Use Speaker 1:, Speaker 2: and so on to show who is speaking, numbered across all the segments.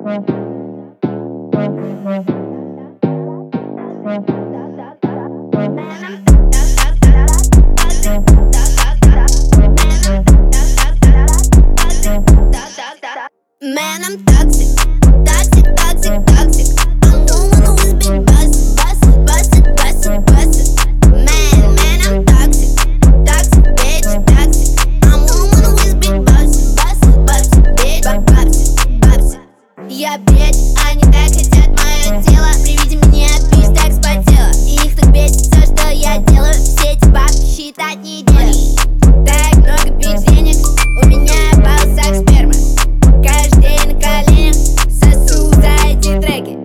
Speaker 1: Man, I'm toxic, toxic, toxic, toxic. I'm the one who is been busted, busted, busted, busted, busted. Man, I'm toxic, toxic, bitch, toxic. I'm the one who is been busted, busted, busted, bitch, busted, busted. Я бредь, они так хотят мое тело. При виде меня бич так спотела. Их так бесит все, что я делаю. Все эти бабки считать неделю. Так много бич денег, у меня в волосах сперма. Каждый день на коленях сосу за эти треки.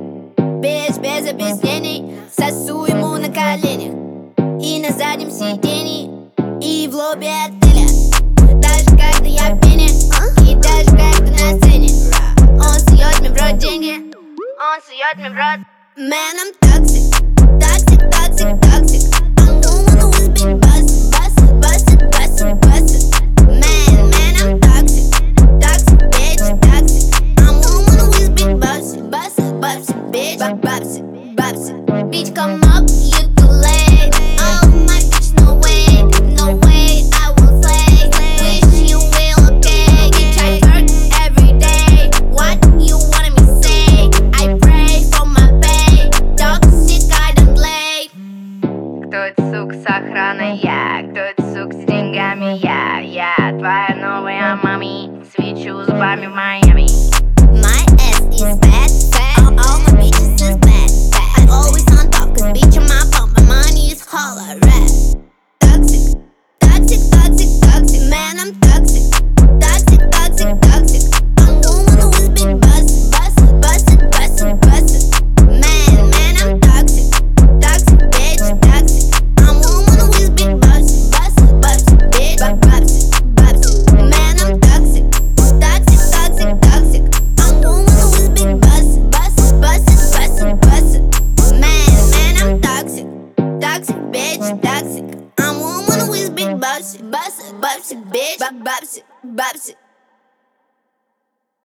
Speaker 1: Без объяснений сосу ему на коленях. И на заднем сиденье, и в лобби отеля. Даже когда я в пене, и даже когда на сцене. Он сует мне в рот деньги, он сует мне в рот. Man, I'm toxic, toxic, toxic, toxic. I'm the one who is been busted, busted, busted, busted, busted. Man, I'm toxic, toxic, bitch, toxic. I'm the one who is been busted, busted, busted, bitch, busted, busted. Bitch, come up, you too late. Oh my bitch, no way, no way, I will slay. Wish you will okay. Bitch, I work every day. What you wanted me say? I pray for my pay. Toxic, I don't play.
Speaker 2: Кто эта сука с охраной? Я. Кто эта сука с деньгами? Я твоя новая мами. Свечу зубами в Майами.
Speaker 1: My ass is fat, fat. All my bitches is bad, bad. I'm always on top, cause bitch on my phone. My money is holla rap. Toxic, toxic, toxic, toxic. Man, I'm toxic, toxic, toxic, toxic. I'm the one who has been busted, busted, busted, busted, busted. Man, I'm toxic, toxic, bitch, toxic. I'm the one who has been busted, busted, busted, bitch, busted, busted. Man, I'm toxic, toxic, toxic, toxic. I'm the one who has been busted, busted, busted, busted, busted. Man, I'm toxic, toxic, bitch, toxic. I'm the one who has been busted, busted, busted, bitch, busted, busted.